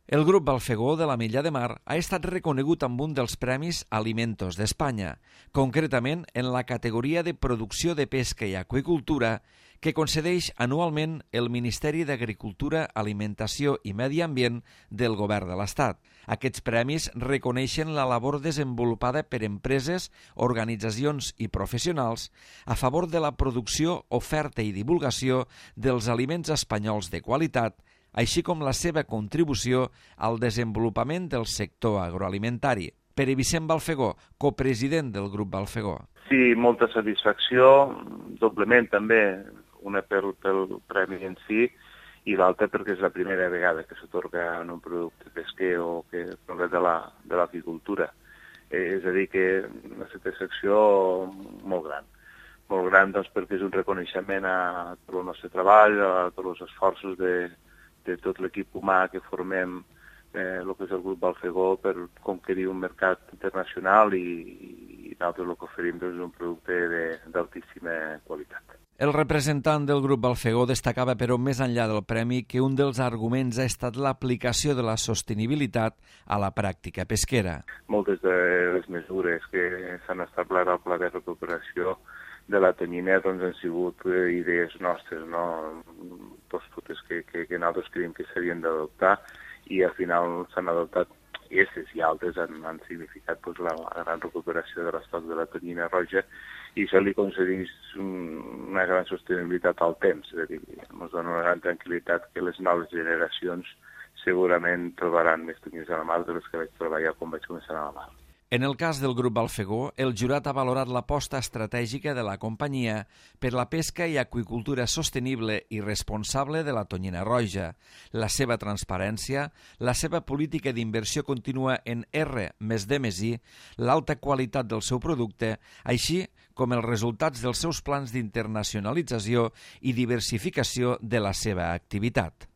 El grup Balfegó de la Milla de Mar ha estat reconegut amb un dels Premis Alimentos d'Espanya, concretament en la categoria de Producció de Pesca i Aqüicultura que concedeix anualment el Ministeri d'Agricultura, Alimentació i Medi Ambient del Govern de l'Estat. Aquests premis reconeixen la labor desenvolupada per empreses, organitzacions i professionals a favor de la producció, oferta i divulgació dels aliments espanyols de qualitat, així com la seva contribució al desenvolupament del sector agroalimentari. Pere Vicent Balfegó, copresident del grup Balfegó. Sí, molta satisfacció, doblement també, una pel premi en si i l'altra perquè és la primera vegada que s'atorga en un producte pesquer o que prové de l'apicultura. És a dir, que una satisfacció molt gran doncs, perquè és un reconeixement a tot el nostre treball, a tots els esforços de tot l'equip humà que formem el que és el grup Balfegó per conquerir un mercat internacional i nosaltres el que oferim és un producte d'altíssima qualitat. El representant del grup Balfegó destacava, però, més enllà del premi, que un dels arguments ha estat l'aplicació de la sostenibilitat a la pràctica pesquera. Moltes de les mesures que s'han establert al pla de recuperació de la tonyina doncs, han sigut idees nostres, no? Postures que nosaltres creiem que s'havien d'adoptar i al final s'han adoptat aquestes i altres han significat la gran recuperació de l'estoc de la tonyina roja i això li concedeix una gran sostenibilitat al temps, és a dir, ens dona una gran tranquil·litat que les noves generacions segurament trobaran més tonyines a la mar de les que vaig treballar quan vaig començar a la mar. En el cas del grup Balfegó, el jurat ha valorat l'aposta estratègica de la companyia per la pesca i aqüicultura sostenible i responsable de la tonyina roja, la seva transparència, la seva política d'inversió contínua en R+D+I, l'alta qualitat del seu producte, així com els resultats dels seus plans d'internacionalització i diversificació de la seva activitat.